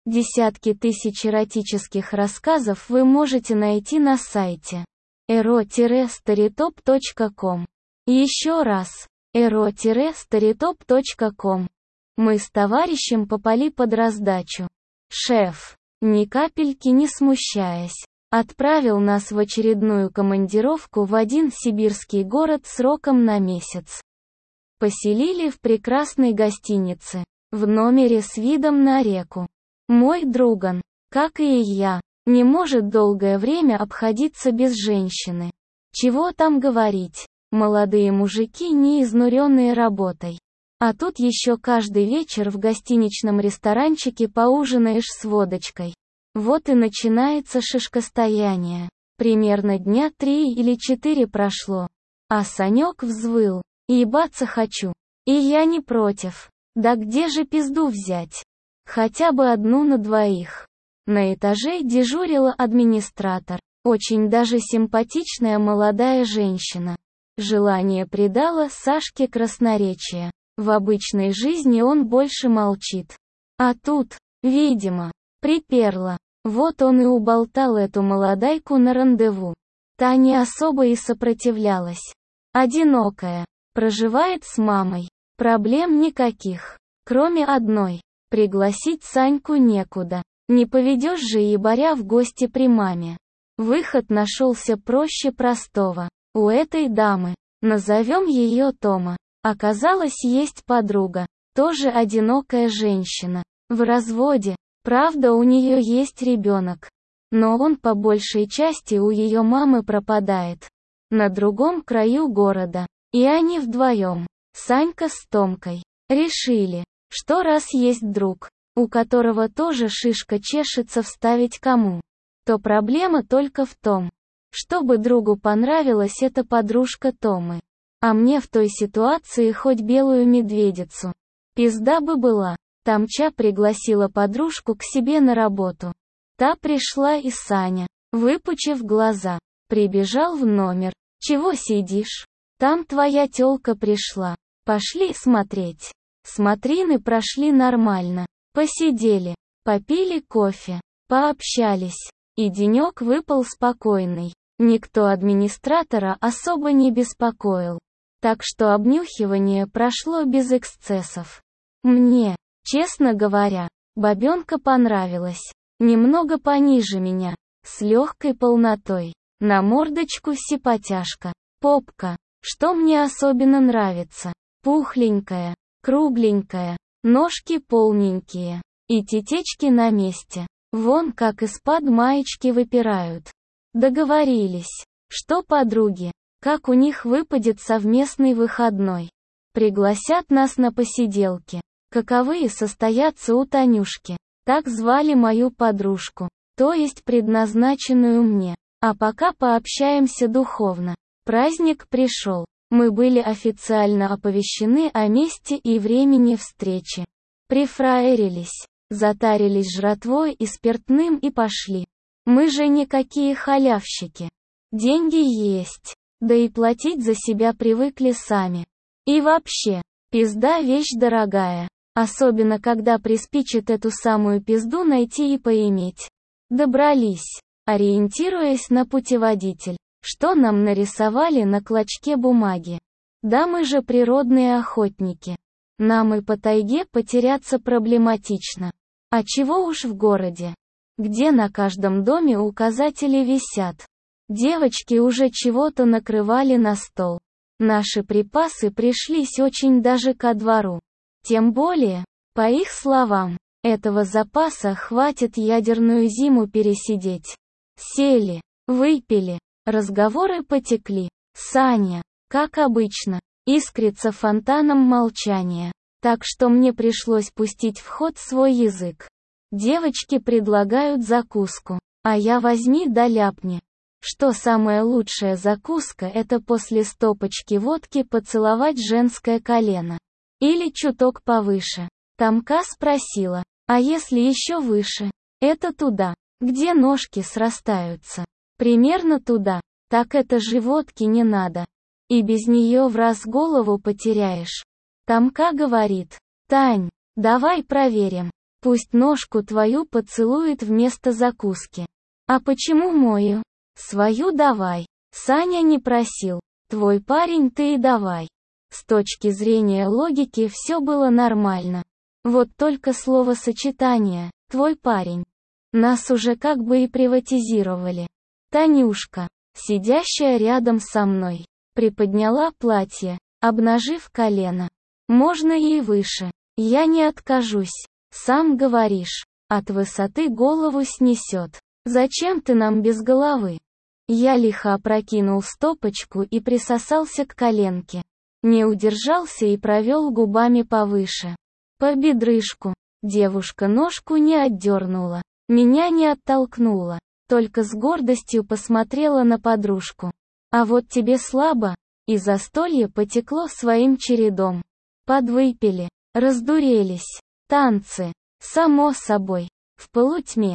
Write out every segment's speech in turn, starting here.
Десятки тысяч эротических рассказов вы можете найти на сайте ero-storytop.com. Еще раз, ero-storytop.com. Мы с товарищем попали под раздачу. Шеф, ни капельки не смущаясь, отправил нас в очередную командировку в один сибирский город сроком на месяц. Поселили в прекрасной гостинице, в номере с видом на реку. Мой друган, как и я, не может долгое время обходиться без женщины. Чего там говорить, молодые мужики не изнуренные работой. А тут еще каждый вечер в гостиничном ресторанчике поужинаешь с водочкой. Вот и начинается шишкостояние. Примерно дня 3 или 4 прошло. А Санек взвыл. Ебаться хочу. И я не против. Да где же пизду взять? Хотя бы одну на двоих. На этаже дежурила администратор. Очень даже симпатичная молодая женщина. Желание придало Сашке красноречие. В обычной жизни он больше молчит. А тут, видимо, приперло. Вот он и уболтал эту молодайку на рандеву. Та не особо и сопротивлялась. Одинокая. Проживает с мамой. Проблем никаких. Кроме одной. Пригласить Саньку некуда. Не поведешь же ебаря в гости при маме. Выход нашелся проще простого. У этой дамы, назовем ее Тома, оказалось есть подруга. Тоже одинокая женщина. В разводе. Правда, у нее есть ребенок. Но он по большей части у ее мамы пропадает. На другом краю города. И они вдвоем, Санька с Томкой, решили, что раз есть друг, у которого тоже шишка чешется вставить кому, то проблема только в том, чтобы другу понравилась эта подружка Томы. А мне в той ситуации хоть белую медведицу. Пизда бы была. Тамча пригласила подружку к себе на работу. Та пришла и Саня, выпучив глаза, прибежал в номер. Чего сидишь? Там твоя тёлка пришла. Пошли смотреть. Смотрины прошли нормально. Посидели, попили кофе, пообщались. И денёк выпал спокойный. Никто администратора особо не беспокоил. Так что обнюхивание прошло без эксцессов. Мне, честно говоря, бабёнка понравилась. Немного пониже меня, с легкой полнотой. На мордочку сипотяжка. Попка. Что мне особенно нравится? Пухленькая, кругленькая, ножки полненькие. И тетечки на месте. Вон как из-под маечки выпирают. Договорились, что подруги, как у них выпадет совместный выходной. Пригласят нас на посиделки. Каковые состоятся у Танюшки. Так звали мою подружку, то есть предназначенную мне. А пока пообщаемся духовно. Праздник пришел. Мы были официально оповещены о месте и времени встречи. Прифраерились, затарились жратвой и спиртным и пошли. Мы же никакие халявщики. Деньги есть, да и платить за себя привыкли сами. И вообще, пизда вещь дорогая. Особенно когда приспичит эту самую пизду найти и поиметь. Добрались, ориентируясь на путеводитель, что нам нарисовали на клочке бумаги. Да мы же природные охотники. Нам и по тайге потеряться проблематично. А чего уж в городе, где на каждом доме указатели висят. Девочки уже чего-то накрывали на стол. Наши припасы пришлись очень даже ко двору. Тем более, по их словам, этого запаса хватит ядерную зиму пересидеть. Сели, выпили, разговоры потекли. Саня, как обычно, искрится фонтаном молчания. Так что мне пришлось пустить в ход свой язык. Девочки предлагают закуску, а я возьми да ляпни. Что самая лучшая закуска — это после стопочки водки поцеловать женское колено. Или чуток повыше. Тамка спросила, а если еще выше? Это туда, где ножки срастаются. Примерно туда. Так это же водки не надо. И без нее в раз голову потеряешь. Тамка говорит, Тань, давай проверим. Пусть ножку твою поцелует вместо закуски. А почему мою? Свою давай. Саня не просил. Твой парень ты и давай. С точки зрения логики все было нормально. Вот только словосочетание «твой парень». Нас уже как бы и приватизировали. Танюшка, сидящая рядом со мной, приподняла платье, обнажив колено. Можно и выше. Я не откажусь. Сам говоришь, от высоты голову снесет. Зачем ты нам без головы? Я лихо опрокинул стопочку и присосался к коленке. Не удержался и провел губами повыше. По бедрышку. Девушка ножку не отдернула. Меня не оттолкнула. Только с гордостью посмотрела на подружку. А вот тебе слабо. И застолье потекло своим чередом. Подвыпили. Раздурелись. Танцы. Само собой. В полутьме.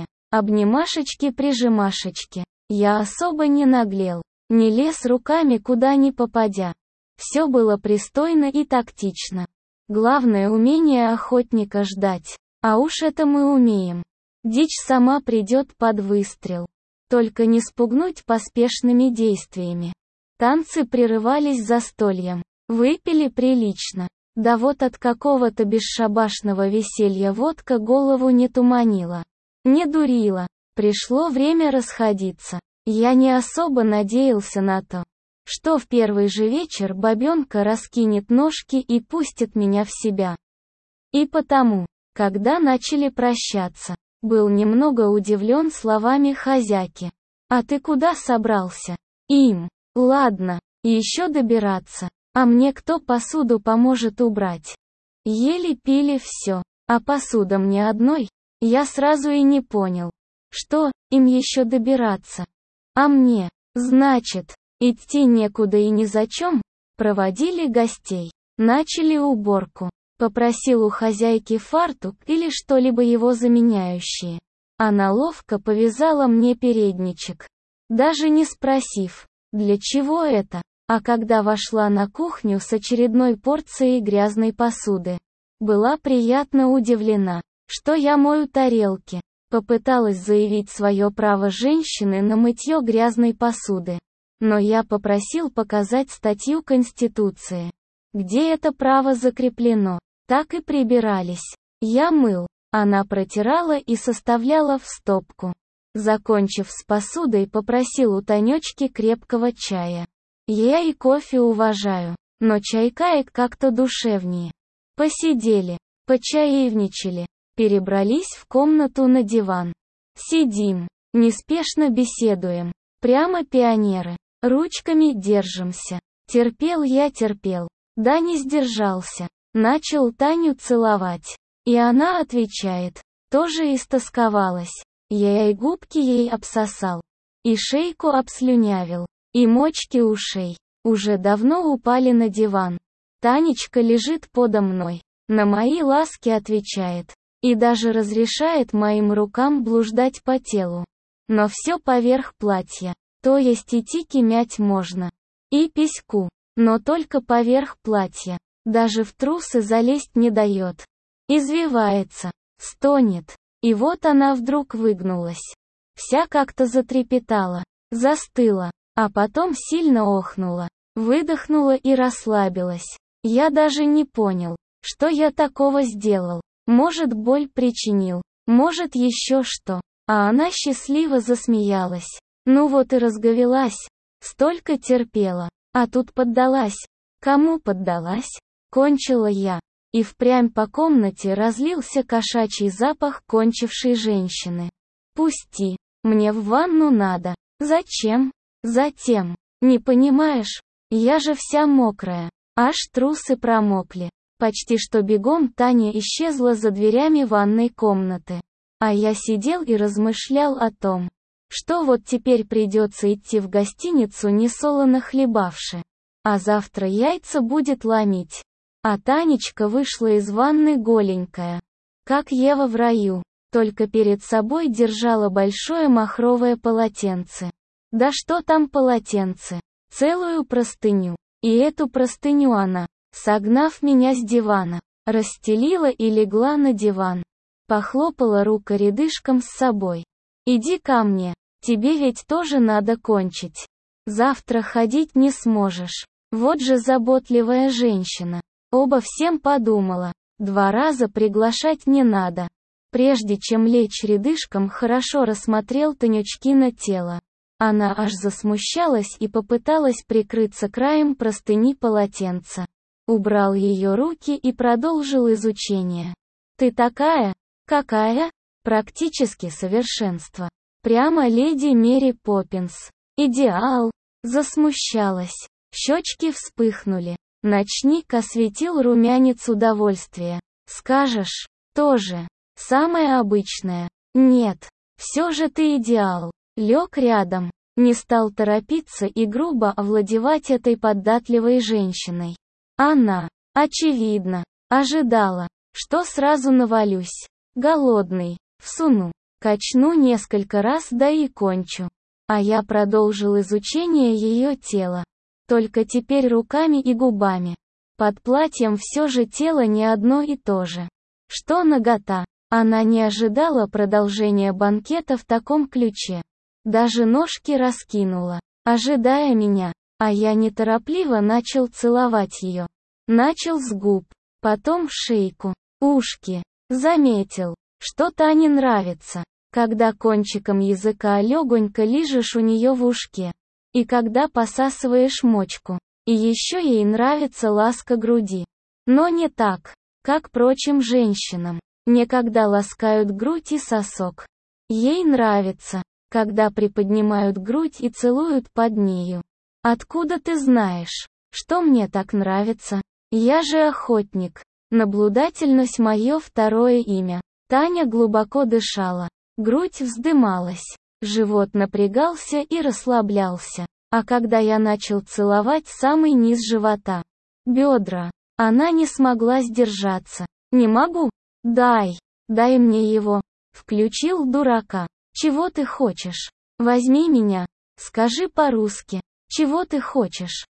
Обнимашечки-прижимашечки. Я особо не наглел. Не лез руками куда ни попадя. Все было пристойно и тактично. Главное умение охотника ждать. А уж это мы умеем. Дичь сама придет под выстрел. Только не спугнуть поспешными действиями. Танцы прерывались застольем. Выпили прилично. Да вот от какого-то бесшабашного веселья водка голову не туманила. Не дурила. Пришло время расходиться. Я не особо надеялся на то, что в первый же вечер бабенка раскинет ножки и пустит меня в себя. И потому, когда начали прощаться, был немного удивлен словами хозяйки. «А ты куда собрался?» «Им. Ладно, еще добираться. А мне кто посуду поможет убрать?» Еле пили все, а посуда мне одной. Я сразу и не понял, что им еще добираться. А мне, значит, идти некуда и ни зачем. Проводили гостей, начали уборку. Попросил у хозяйки фартук или что-либо его заменяющее. Она ловко повязала мне передничек, даже не спросив, для чего это. А когда вошла на кухню с очередной порцией грязной посуды, была приятно удивлена, что я мою тарелки. Попыталась заявить свое право женщины на мытье грязной посуды. Но я попросил показать статью Конституции, где это право закреплено. Так и прибирались. Я мыл, она протирала и составляла в стопку. Закончив с посудой, попросил у Танечки крепкого чая. Я и кофе уважаю, но чайка как-то душевнее. Посидели, почаевничали, перебрались в комнату на диван. Сидим, неспешно беседуем, прямо пионеры, ручками держимся. Терпел я терпел, да не сдержался. Начал Таню целовать. И она отвечает. Тоже истосковалась. Я и губки ей обсосал. И шейку обслюнявил. И мочки ушей. Уже давно упали на диван. Танечка лежит подо мной. На мои ласки отвечает. И даже разрешает моим рукам блуждать по телу. Но все поверх платья. То есть и тики мять можно. И письку. Но только поверх платья. Даже в трусы залезть не дает. Извивается, стонет. И вот она вдруг выгнулась. Вся как-то затрепетала, застыла, а потом сильно охнула, выдохнула и расслабилась. Я даже не понял, что я такого сделал. Может, боль причинил, может, еще что. А она счастливо засмеялась. Ну вот и разговелась. Столько терпела, а тут поддалась. Кому поддалась? Кончила я. И впрямь по комнате разлился кошачий запах кончившей женщины. Пусти. Мне в ванну надо. Зачем? Затем. Не понимаешь? Я же вся мокрая. Аж трусы промокли. Почти что бегом Таня исчезла за дверями ванной комнаты. А я сидел и размышлял о том, что вот теперь придется идти в гостиницу несолоно хлебавши. А завтра яйца будет ломить. А Танечка вышла из ванны голенькая. Как Ева в раю. Только перед собой держала большое махровое полотенце. Да что там полотенце? Целую простыню. И эту простыню она, согнав меня с дивана, расстелила и легла на диван. Похлопала рукорядышком с собой. Иди ко мне, тебе ведь тоже надо кончить. Завтра ходить не сможешь. Вот же заботливая женщина. Оба всем подумала. 2 раза приглашать не надо. Прежде чем лечь рядышком, хорошо рассмотрел Танечкино тело. Она аж засмущалась и попыталась прикрыться краем простыни полотенца. Убрал ее руки и продолжил изучение. Ты такая? Какая? Практически совершенство. Прямо леди Мэри Поппинс. Идеал. Засмущалась. Щечки вспыхнули. Ночник осветил румянец удовольствия. Скажешь, тоже. Самое обычное. Нет. Все же ты идеал. Лег рядом. Не стал торопиться и грубо овладевать этой податливой женщиной. Она, очевидно, ожидала, что сразу навалюсь. Голодный. Всуну. Качну несколько раз, да и кончу. А я продолжил изучение ее тела. Только теперь руками и губами. Под платьем все же тело не одно и то же. Что нагота? Она не ожидала продолжения банкета в таком ключе. Даже ножки раскинула, ожидая меня. А я неторопливо начал целовать ее. Начал с губ, потом в шейку, ушки. Заметил, что Тане нравится, когда кончиком языка легонько лижешь у нее в ушке. И когда посасываешь мочку. И еще ей нравится ласка груди. Но не так, как прочим женщинам. Не когда ласкают грудь и сосок. Ей нравится, когда приподнимают грудь и целуют под нею. Откуда ты знаешь, что мне так нравится? Я же охотник. Наблюдательность — мое второе имя. Таня глубоко дышала. Грудь вздымалась. Живот напрягался и расслаблялся. А когда я начал целовать самый низ живота, бедра, она не смогла сдержаться. Не могу. Дай мне его. Включил дурака. Чего ты хочешь? Возьми меня. Скажи по-русски. Чего ты хочешь?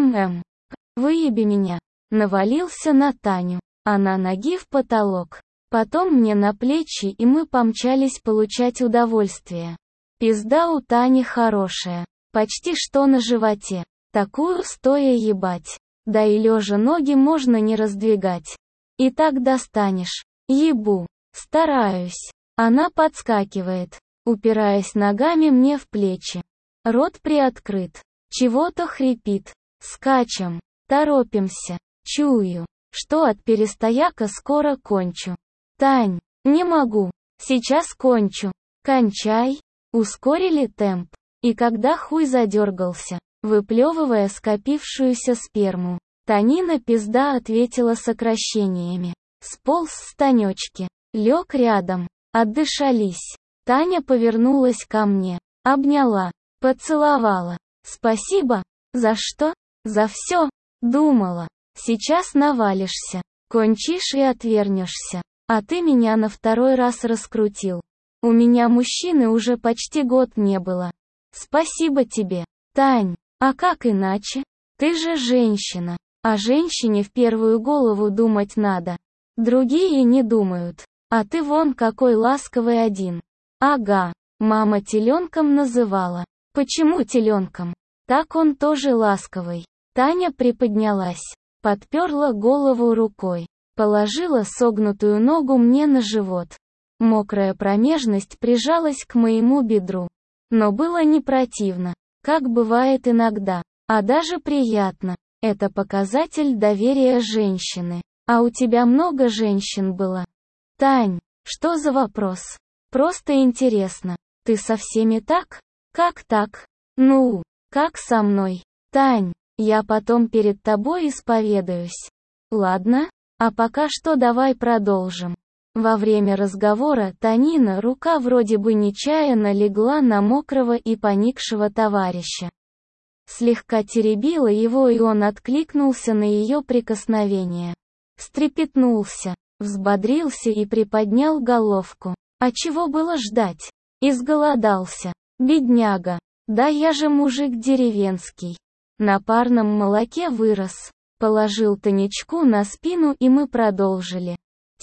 Выеби меня. Навалился на Таню. Она ноги в потолок. Потом мне на плечи, и мы помчались получать удовольствие. Пизда у Тани хорошая. Почти что на животе. Такую стоя ебать. Да и лежа ноги можно не раздвигать. И так достанешь. Ебу. Стараюсь. Она подскакивает, упираясь ногами мне в плечи. Рот приоткрыт. Чего-то хрипит. Скачем. Торопимся. Чую, что от перестояка скоро кончу. Тань, не могу. Сейчас кончу. Кончай. Ускорили темп. И когда хуй задергался, выплевывая скопившуюся сперму, Танина пизда ответила сокращениями. Сполз с Танечки. Лег рядом. Отдышались. Таня повернулась ко мне. Обняла. Поцеловала. Спасибо. За что? За все. Думала. Сейчас навалишься. Кончишь и отвернешься. А ты меня на 2-й раз раскрутил. У меня мужчины уже почти год не было. Спасибо тебе, Тань. А как иначе? Ты же женщина. А женщине в первую голову думать надо. Другие не думают. А ты вон какой ласковый один. Ага. Мама теленком называла. Почему теленком? Так он тоже ласковый. Таня приподнялась. Подперла голову рукой. Положила согнутую ногу мне на живот. Мокрая промежность прижалась к моему бедру. Но было не противно, как бывает иногда, а даже приятно. Это показатель доверия женщины. А у тебя много женщин было? Тань, что за вопрос? Просто интересно. Ты со всеми так? Как так? Ну, как со мной? Тань, я потом перед тобой исповедаюсь. Ладно? А пока что давай продолжим. Во время разговора Танина рука вроде бы нечаянно легла на мокрого и поникшего товарища. Слегка теребила его, и он откликнулся на ее прикосновение. Встрепетнулся, взбодрился и приподнял головку. А чего было ждать? Изголодался. Бедняга. Да я же мужик деревенский. На парном молоке вырос. Положил Танечку на спину, и мы продолжили.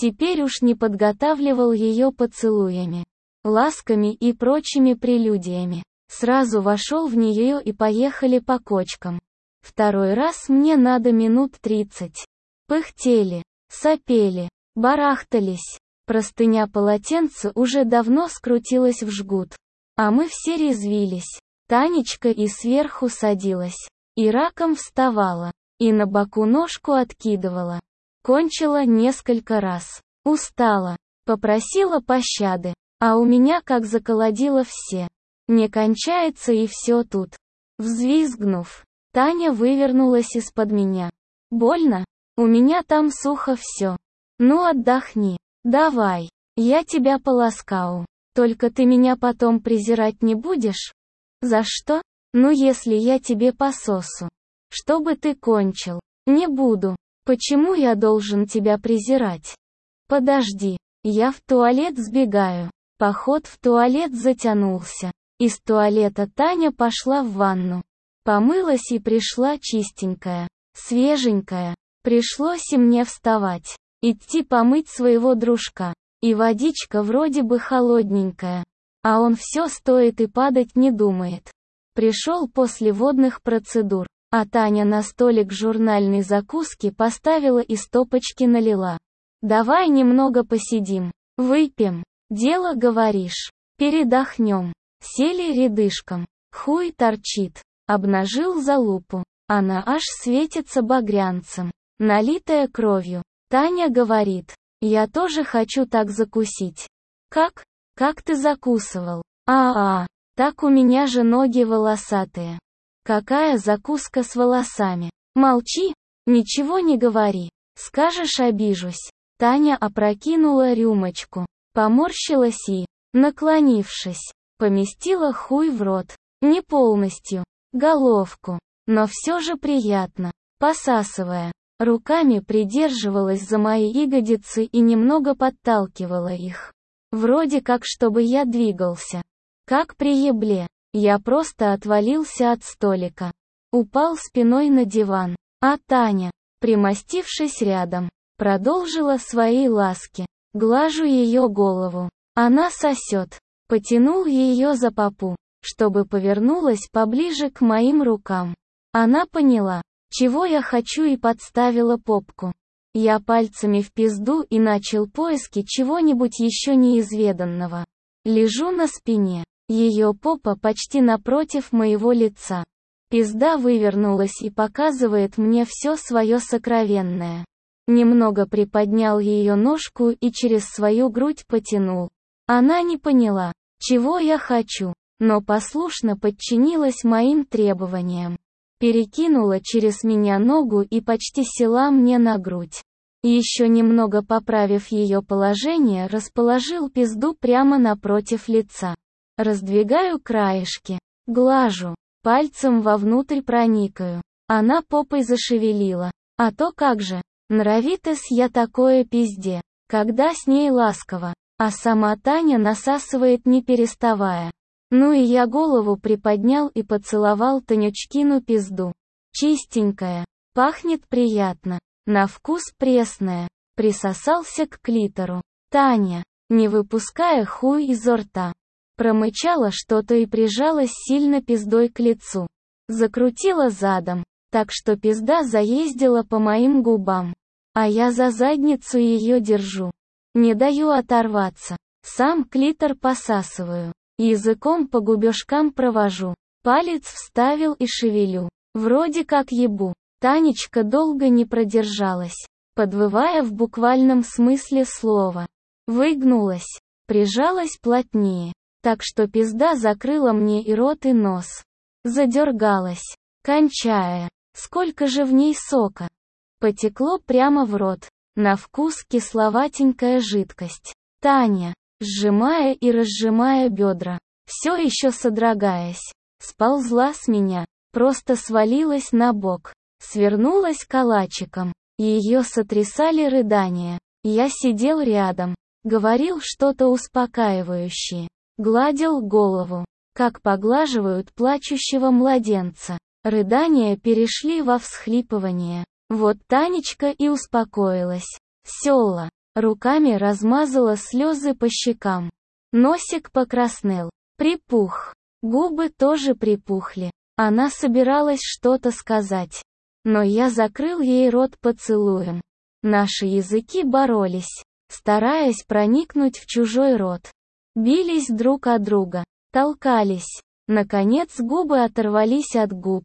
Теперь уж не подготавливал ее поцелуями, ласками и прочими прелюдиями. Сразу вошел в нее и поехали по кочкам. Второй раз мне надо минут 30. Пыхтели, сопели, барахтались. Простыня полотенца уже давно скрутилась в жгут. А мы все резвились. Танечка и сверху садилась, и раком вставала, и на боку ножку откидывала. Кончила несколько раз. Устала. Попросила пощады. А у меня как заколодило все. Не кончается и все тут. Взвизгнув, Таня вывернулась из-под меня. Больно? У меня там сухо все. Ну отдохни. Давай. Я тебя поласкаю. Только ты меня потом презирать не будешь? За что? Ну если я тебе пососу. Чтобы ты кончил. Не буду. Почему я должен тебя презирать? Подожди. Я в туалет сбегаю. Поход в туалет затянулся. Из туалета Таня пошла в ванну. Помылась и пришла чистенькая, свеженькая. Пришлось и мне вставать. Идти помыть своего дружка. И водичка вроде бы холодненькая. А он все стоит и падать не думает. Пришел после водных процедур, а Таня на столик журнальной закуски поставила и стопочки налила. Давай немного посидим, выпьем. Дело говоришь. Передохнем. Сели рядышком. Хуй торчит. Обнажил залупу. Она аж светится багрянцем, налитая кровью. Таня говорит: я тоже хочу так закусить. Как? Как ты закусывал? Так у меня же ноги волосатые. Какая закуска с волосами? Молчи, ничего не говори. Скажешь, обижусь. Таня опрокинула рюмочку, поморщилась и, наклонившись, поместила хуй в рот. Не полностью, головку, но все же приятно, посасывая. Руками придерживалась за мои ягодицы и немного подталкивала их. Вроде как, чтобы я двигался. Как при ебле. Я просто отвалился от столика. Упал спиной на диван. А Таня, примостившись рядом, продолжила свои ласки. Глажу ее голову. Она сосет. Потянул ее за попу, чтобы повернулась поближе к моим рукам. Она поняла, чего я хочу, и подставила попку. Я пальцами в пизду и начал поиски чего-нибудь еще неизведанного. Лежу на спине. Ее попа почти напротив моего лица. Пизда вывернулась и показывает мне все свое сокровенное. Немного приподнял ее ножку и через свою грудь потянул. Она не поняла, чего я хочу, но послушно подчинилась моим требованиям. Перекинула через меня ногу и почти села мне на грудь. Еще немного поправив ее положение, расположил пизду прямо напротив лица. Раздвигаю краешки, глажу, пальцем вовнутрь проникаю. Она попой зашевелила. А то как же, нравитесь я такое пизде, когда с ней ласково, а сама Таня насасывает не переставая. Ну и я голову приподнял и поцеловал Танючкину пизду. Чистенькая, пахнет приятно, на вкус пресная, присосался к клитору. Таня, не выпуская хуй изо рта, промычала что-то и прижалась сильно пиздой к лицу. Закрутила задом, так что пизда заездила по моим губам. А я за задницу ее держу. Не даю оторваться. Сам клитор посасываю. Языком по губежкам провожу. Палец вставил и шевелю. Вроде как ебу. Танечка долго не продержалась, подвывая в буквальном смысле слова. Выгнулась. Прижалась плотнее. Так что пизда закрыла мне и рот, и нос. Задергалась, кончая. Сколько же в ней сока. Потекло прямо в рот. На вкус кисловатенькая жидкость. Таня, сжимая и разжимая бедра, все еще содрогаясь, сползла с меня, просто свалилась на бок, свернулась калачиком. Ее сотрясали рыдания. Я сидел рядом, говорил что-то успокаивающее, гладил голову, как поглаживают плачущего младенца. Рыдания перешли во всхлипывание. Вот Танечка и успокоилась. Села, Руками размазала слезы по щекам. Носик покраснел, припух. Губы тоже припухли. Она собиралась что-то сказать. Но я закрыл ей рот поцелуем. Наши языки боролись, стараясь проникнуть в чужой рот. Бились друг от друга, толкались. Наконец губы оторвались от губ.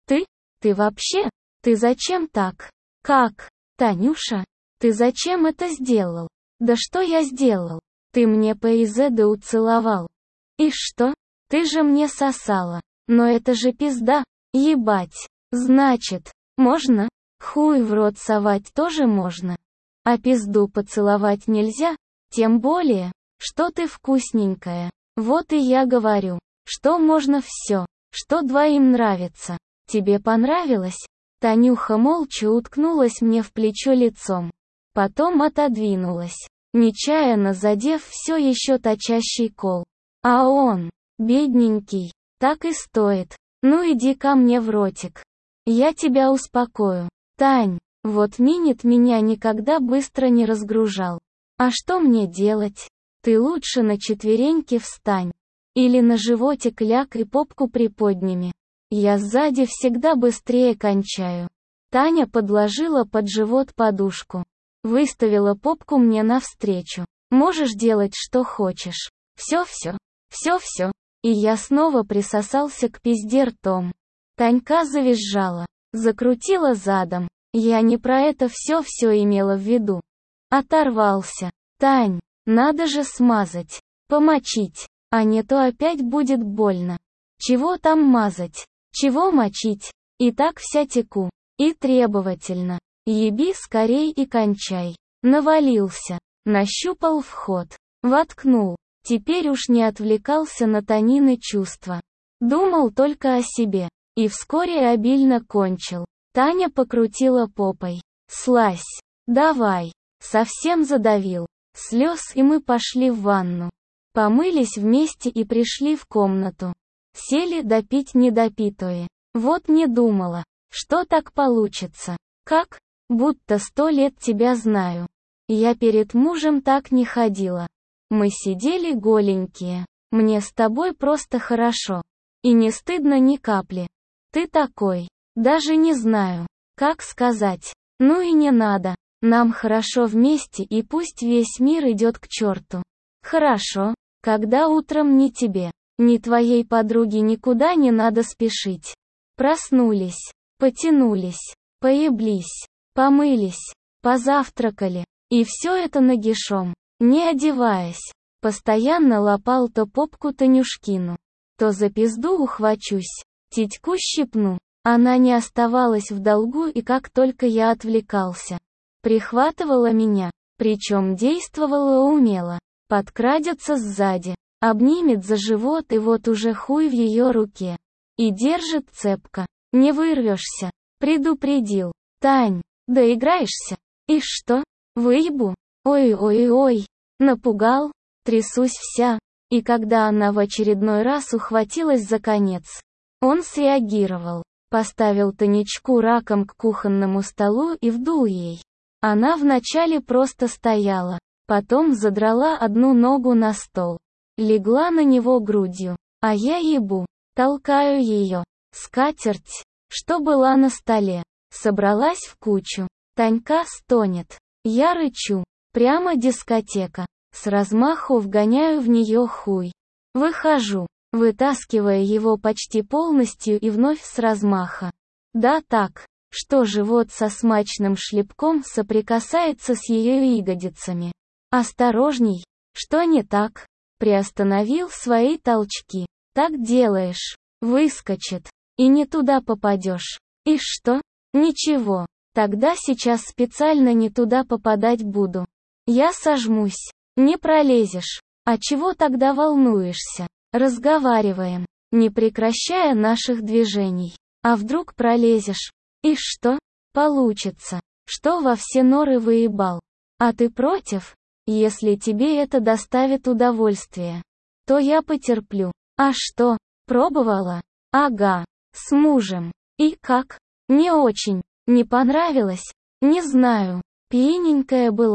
Ты вообще? Ты зачем так? Как? Танюша? Ты зачем это сделал? Да что я сделал? Ты мне ПИЗ уцеловал. И что? Ты же мне сосала. Но это же пизда. Ебать. Значит, можно? Хуй в рот совать тоже можно. А пизду поцеловать нельзя? Тем более, что ты вкусненькая. Вот и я говорю, что можно все, что двоим нравится. Тебе понравилось? Танюха молча уткнулась мне в плечо лицом. Потом отодвинулась, нечаянно задев все еще точащий кол. А он, бедненький, так и стоит. Ну иди ко мне в ротик. Я тебя успокою. Тань, вот Минит меня никогда быстро не разгружал. А что мне делать? Ты лучше на четвереньки встань. Или на животик ляг и попку приподними. Я сзади всегда быстрее кончаю. Таня подложила под живот подушку. Выставила попку мне навстречу. Можешь делать что хочешь. Все-все. Все-все. И я снова присосался к пизде ртом. Танька завизжала. Закрутила задом. Я не про это все имела в виду. Оторвался. Тань, надо же смазать. Помочить. А не то опять будет больно. Чего там мазать? Чего мочить? И так вся теку. И требовательно. Еби скорей и кончай. Навалился. Нащупал вход. Воткнул. Теперь уж не отвлекался на Танины чувства. Думал только о себе. И вскоре обильно кончил. Таня покрутила попой. Слазь. Давай. Совсем задавил. Слез, и мы пошли в ванну. Помылись вместе и пришли в комнату. Сели допить недопитое. Вот не думала, что так получится. Как? Будто 100 лет тебя знаю. Я перед мужем так не ходила. Мы сидели голенькие. Мне с тобой просто хорошо. И не стыдно ни капли. Ты такой. Даже не знаю, как сказать. Ну и не надо. Нам хорошо вместе, и пусть весь мир идет к черту. Хорошо, когда утром ни тебе, ни твоей подруге никуда не надо спешить. Проснулись, потянулись, поеблись, помылись, позавтракали. И все это нагишом, не одеваясь. Постоянно лапал то попку Танюшкину, то за пизду ухвачусь, титьку щипну. Она не оставалась в долгу, и как только я отвлекался, прихватывала меня, причем действовала умело. Подкрадется сзади, обнимет за живот, и вот уже хуй в ее руке. И держит цепко. Не вырвешься. Предупредил. Тань, доиграешься? И что? Выебу? Ой-ой-ой. Напугал? Трясусь вся. И когда она в очередной раз ухватилась за конец, он среагировал. Поставил Танечку раком к кухонному столу и вдул ей. Она вначале просто стояла. Потом задрала одну ногу на стол. Легла на него грудью. А я ебу. Толкаю ее. Скатерть, что была на столе, собралась в кучу. Танька стонет. Я рычу. Прямо дискотека. С размаху вгоняю в нее хуй. Выхожу, вытаскивая его почти полностью и вновь с размаха. Да так, что живот со смачным шлепком соприкасается с ее ягодицами. Осторожней, что не так? Приостановил свои толчки. Так делаешь, выскочит, и не туда попадешь. И что? Ничего, тогда сейчас специально не туда попадать буду. Я сожмусь, не пролезешь. А чего тогда волнуешься? Разговариваем, не прекращая наших движений. А вдруг пролезешь? И что? Получится, что во все норы выебал. А ты против? Если тебе это доставит удовольствие, то я потерплю. А что, пробовала? Ага, с мужем. И как? Не очень. Не понравилось? Не знаю. Пьяненькая была.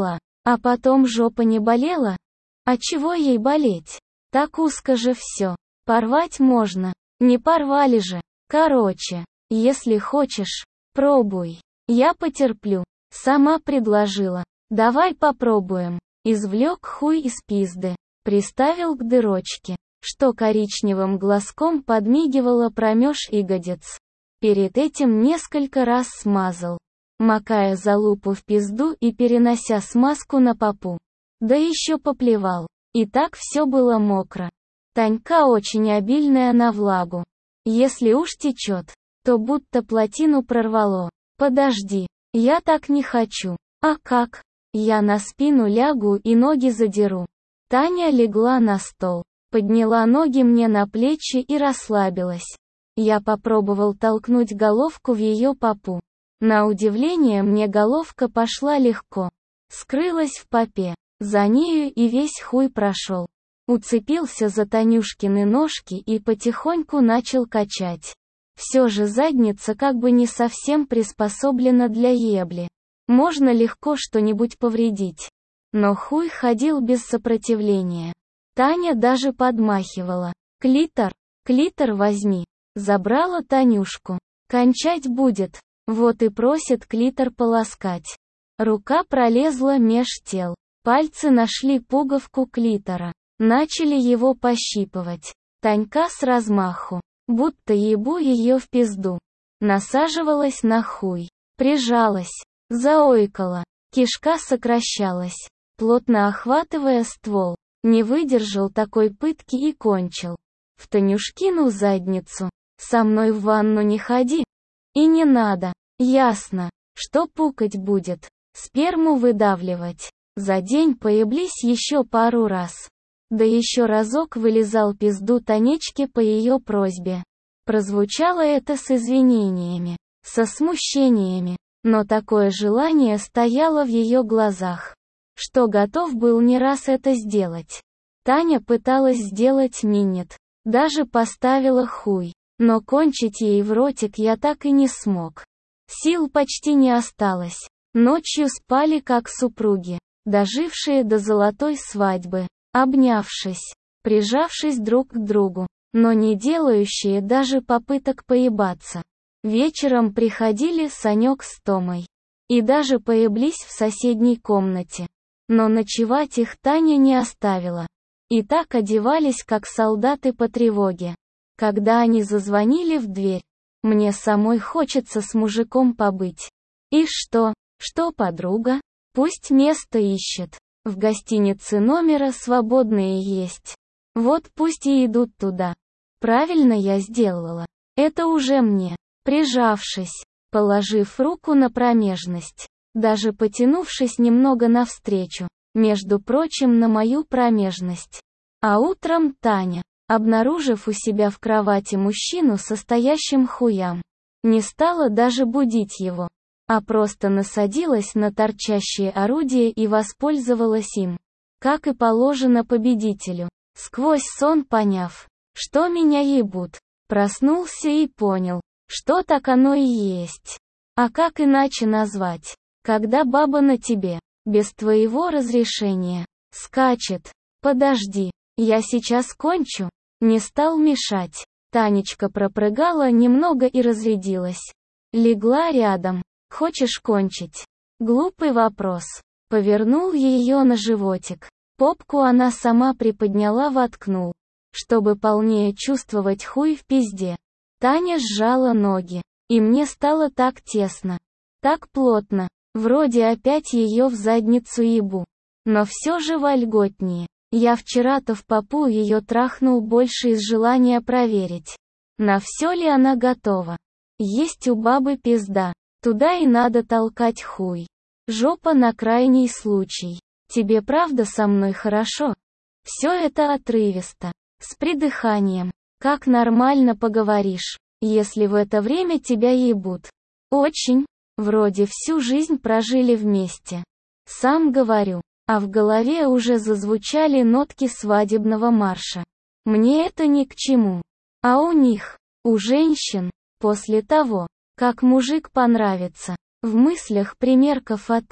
А потом жопа не болела? А чего ей болеть? Так узко же все. Порвать можно. Не порвали же. Короче, если хочешь, пробуй. Я потерплю. Сама предложила. Давай попробуем. Извлек хуй из пизды. Приставил к дырочке, что коричневым глазком подмигивало промеж ягодиц. Перед этим несколько раз смазал, макая залупу в пизду и перенося смазку на попу. Да еще поплевал. И так все было мокро. Танька очень обильная на влагу. Если уж течет, то будто плотину прорвало. Подожди, я так не хочу. А как? Я на спину лягу и ноги задеру. Таня легла на стол, подняла ноги мне на плечи и расслабилась. Я попробовал толкнуть головку в ее попу. На удивление мне головка пошла легко. Скрылась в попе. За нею и весь хуй прошел. Уцепился за Танюшкины ножки и потихоньку начал качать. Все же задница как бы не совсем приспособлена для ебли. Можно легко что-нибудь повредить. Но хуй ходил без сопротивления. Таня даже подмахивала. Клитор возьми. Забрала Танюшку. Кончать будет. Вот и просит клитор поласкать. Рука пролезла меж тел. Пальцы нашли пуговку клитора. Начали его пощипывать. Танька с размаху, будто ебу ее в пизду. Насаживалась на хуй. Прижалась. Заойкала. Кишка сокращалась, плотно охватывая ствол. Не выдержал такой пытки и кончил. В Танюшкину задницу. Со мной в ванну не ходи. И не надо. Ясно, что пукать будет. Сперму выдавливать. За день поеблись еще пару раз. Да еще разок вылезал пизду Танечке по ее просьбе. Прозвучало это с извинениями, со смущениями. Но такое желание стояло в ее глазах, что готов был не раз это сделать. Таня пыталась сделать минет, даже поставила хуй, но кончить ей в ротик я так и не смог. Сил почти не осталось. Ночью спали как супруги, дожившие до золотой свадьбы, обнявшись, прижавшись друг к другу, но не делающие даже попыток поебаться. Вечером приходили Санек с Томой. И даже поеблись в соседней комнате. Но ночевать их Таня не оставила. И так одевались, как солдаты по тревоге. Когда они зазвонили в дверь, мне самой хочется с мужиком побыть. И что? Что подруга? Пусть место ищет. В гостинице номера свободные есть. Вот пусть и идут туда. Правильно я сделала. Это уже мне. Прижавшись, положив руку на промежность, даже потянувшись немного навстречу, между прочим, на мою промежность. А утром Таня, обнаружив у себя в кровати мужчину со стоящим хуям, не стала даже будить его, а просто насадилась на торчащее орудие и воспользовалась им, как и положено победителю. Сквозь сон поняв, что меня ебут, проснулся и понял, что так оно и есть. А как иначе назвать, когда баба на тебе, без твоего разрешения, скачет? Подожди, я сейчас кончу. Не стал мешать. Танечка пропрыгала немного и разрядилась. Легла рядом. Хочешь кончить? Глупый вопрос. Повернул ее на животик. Попку она сама приподняла, воткнул, чтобы полнее чувствовать хуй в пизде. Таня сжала ноги, и мне стало так тесно, так плотно, вроде опять ее в задницу ебу. Но все же вольготнее. Я вчера-то в попу ее трахнул больше из желания проверить, на все ли она готова. Есть у бабы пизда, туда и надо толкать хуй. Жопа на крайний случай. Тебе правда со мной хорошо? Все это отрывисто, с придыханием. Как нормально поговоришь, если в это время тебя ебут? Очень. Вроде всю жизнь прожили вместе. Сам говорю, а в голове уже зазвучали нотки свадебного марша. Мне это ни к чему. А у них, у женщин, после того, как мужик понравится, в мыслях примерка фаты,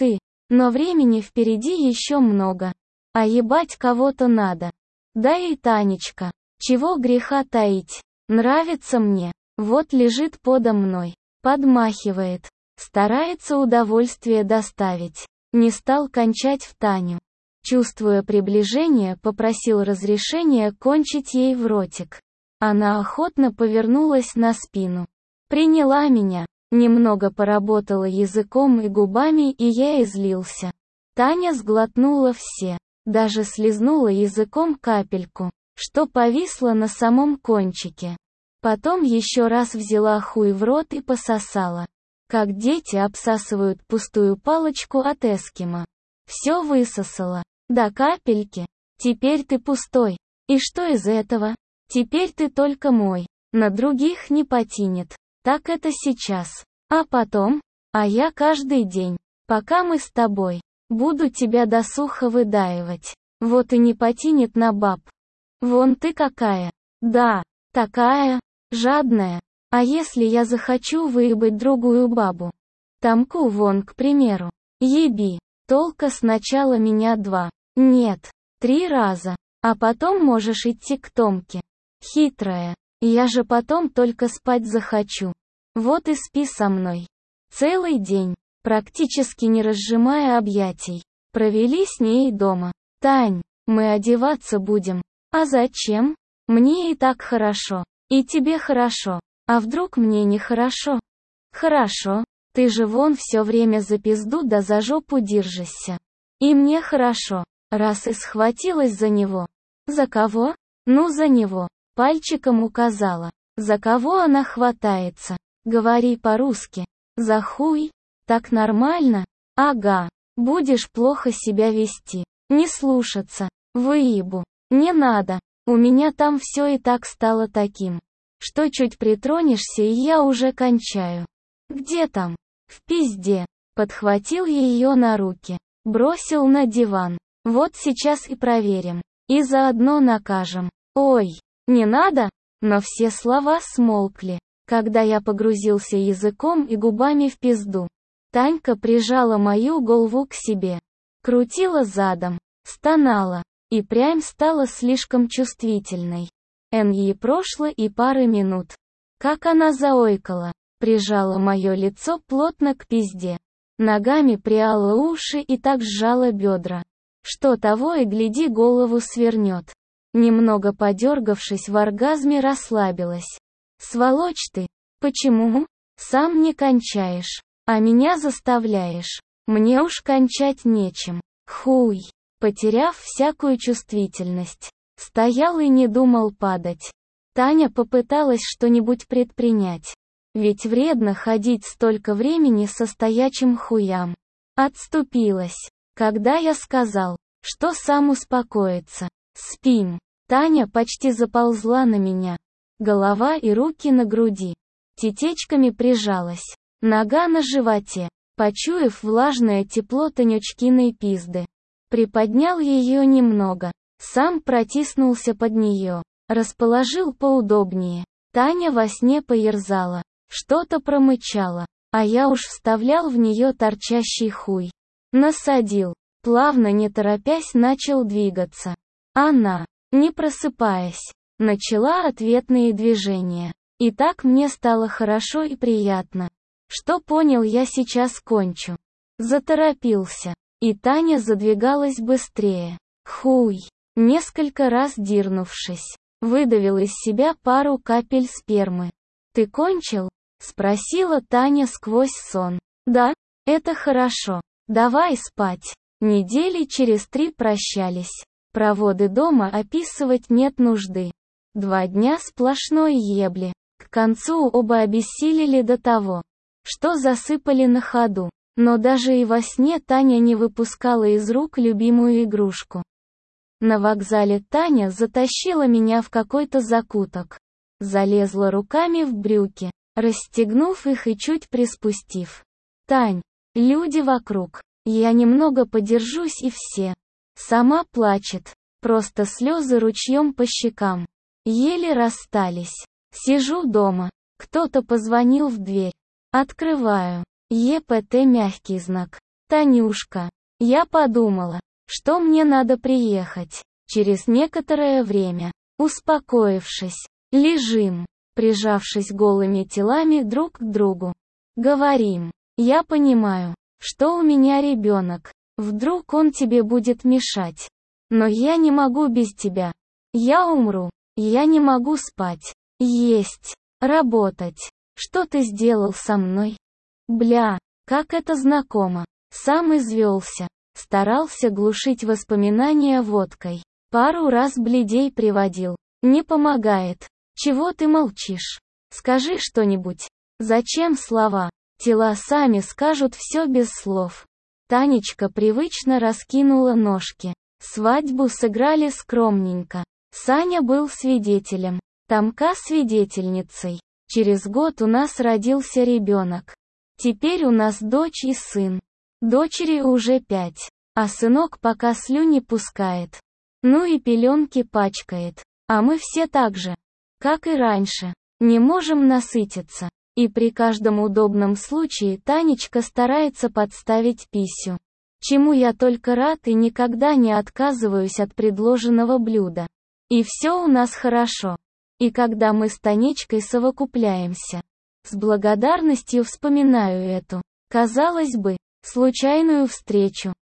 Но времени впереди еще много. А ебать кого-то надо. Да и Танечка. Чего греха таить. Нравится мне. Вот лежит подо мной. Подмахивает. Старается удовольствие доставить. Не стал кончать в Таню. Чувствуя приближение, попросил разрешения кончить ей в ротик. Она охотно повернулась на спину. Приняла меня. Немного поработала языком и губами, и я излился. Таня сглотнула все. Даже слизнула языком капельку, что повисло на самом кончике. Потом еще раз взяла хуй в рот и пососала. Как дети обсасывают пустую палочку от эскимо. Все высосала. До капельки. Теперь ты пустой. И что из этого? Теперь ты только мой. На других не потянет. Так это сейчас. А потом? А я каждый день. Пока мы с тобой. Буду тебя досуха выдаивать. Вот и не потянет на баб. Вон ты какая. Да, такая. Жадная. А если я захочу выебать другую бабу? Тамку вон, к примеру. Еби. Толка сначала меня 2. Нет. 3 раза. А потом можешь идти к Томке. Хитрая. Я же потом только спать захочу. Вот и спи со мной. Целый день. Практически не разжимая объятий. Провели с ней дома. Тань, мы одеваться будем. А зачем? Мне и так хорошо. И тебе хорошо. А вдруг мне нехорошо? Хорошо. Ты же вон все время за пизду да за жопу держишься. И мне хорошо. Раз и схватилась за него. За кого? Ну за него. Пальчиком указала. За кого она хватается? Говори по-русски. За хуй? Так нормально? Ага. Будешь плохо себя вести. Не слушаться. Выебу. Не надо. У меня там все и так стало таким, что чуть притронешься и я уже кончаю. Где там? В пизде. Подхватил ее на руки. Бросил на диван. Вот сейчас и проверим. И заодно накажем. Ой, не надо? Но все слова смолкли, когда я погрузился языком и губами в пизду. Танька прижала мою голову к себе. Крутила задом. Стонала. И прям стала слишком чувствительной. Ей прошло и пары минут. Как она заойкала. Прижала мое лицо плотно к пизде. Ногами пряла уши и так сжала бедра. Что того и гляди голову свернет. Немного подергавшись в оргазме, расслабилась. Сволочь ты. Почему? Сам не кончаешь. А меня заставляешь. Мне уж кончать нечем. Хуй. Потеряв всякую чувствительность. Стоял и не думал падать. Таня попыталась что-нибудь предпринять. Ведь вредно ходить столько времени со стоячим хуям. Отступилась. Когда я сказал, что сам успокоится. Спим. Таня почти заползла на меня. Голова и руки на груди. Тетечками прижалась. Нога на животе. Почуяв влажное тепло Танечкиной пизды. Приподнял ее немного. Сам протиснулся под нее. Расположил поудобнее. Таня во сне поерзала. Что-то промычала. А я уж вставлял в нее торчащий хуй. Насадил. Плавно, не торопясь, начал двигаться. Она, не просыпаясь, начала ответные движения. И так мне стало хорошо и приятно. Что понял, я сейчас кончу. Заторопился. И Таня задвигалась быстрее. Хуй. Несколько раз дернувшись, выдавил из себя пару капель спермы. «Ты кончил?» — спросила Таня сквозь сон. «Да, это хорошо. Давай спать». Недели через 3 прощались. Проводы дома описывать нет нужды. 2 дня сплошной ебли. К концу оба обессилели до того, что засыпали на ходу. Но даже и во сне Таня не выпускала из рук любимую игрушку. На вокзале Таня затащила меня в какой-то закуток. Залезла руками в брюки, расстегнув их и чуть приспустив. «Тань, люди вокруг. Я немного подержусь и все». Сама плачет. Просто слезы ручьем по щекам. Еле расстались. Сижу дома. Кто-то позвонил в дверь. Открываю. ЕПТ мягкий знак. Танюшка. Я подумала, что мне надо приехать. Через некоторое время, успокоившись, лежим, прижавшись голыми телами друг к другу. Говорим, я понимаю, что у меня ребенок. Вдруг он тебе будет мешать. Но я не могу без тебя. Я умру. Я не могу спать, есть, работать. Что ты сделал со мной? Бля, как это знакомо. Сам извелся. Старался глушить воспоминания водкой. Пару раз бледей приводил. Не помогает. Чего ты молчишь? Скажи что-нибудь. Зачем слова? Тела сами скажут все без слов. Танечка привычно раскинула ножки. Свадьбу сыграли скромненько. Саня был свидетелем. Тамка свидетельницей. Через год у нас родился ребенок. Теперь у нас дочь и сын. Дочери уже 5. А сынок пока слюни пускает. Ну и пеленки пачкает. А мы все так же, как и раньше, не можем насытиться. И при каждом удобном случае Танечка старается подставить писю. Чему я только рад и никогда не отказываюсь от предложенного блюда. И все у нас хорошо. И когда мы с Танечкой совокупляемся, с благодарностью вспоминаю эту, казалось бы, случайную встречу.